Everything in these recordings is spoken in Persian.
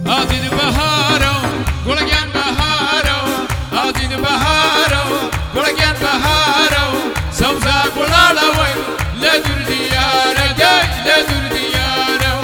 هادي بهارو قولجان بهارو هادي بهارو قولجان بهارو سوزا قولالا وين لا دور ديارة جاي لا دور ديارة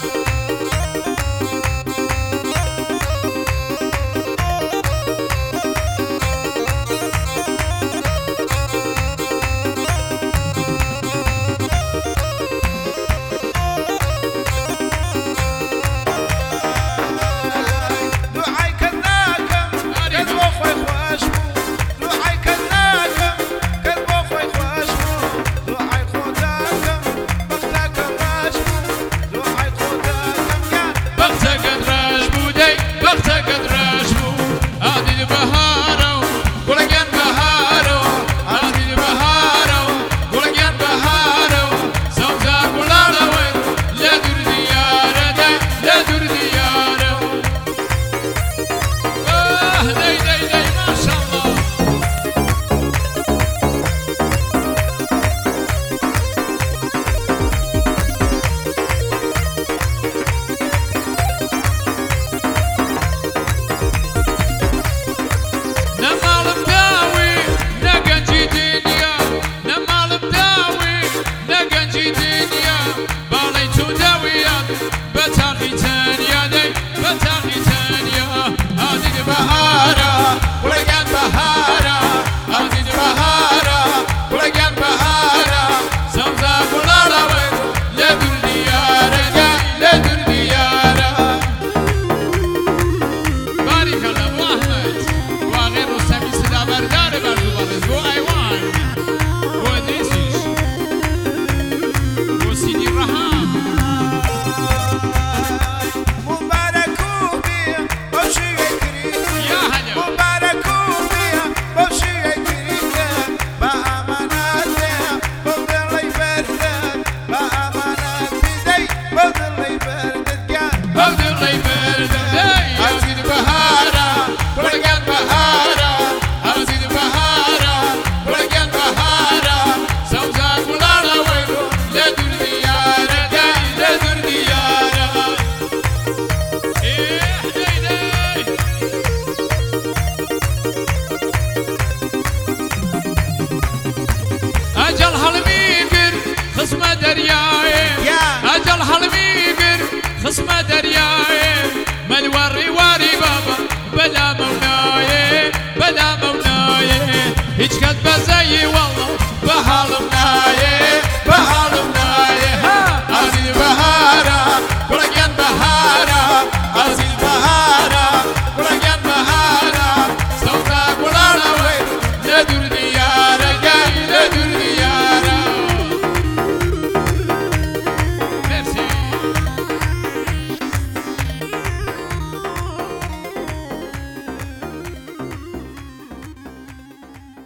أجل حلمي خصم درياي أجل حلمي خصم درياي من وري وري بابا بلا مناي بلا مناي هيج كتب زي والله بحال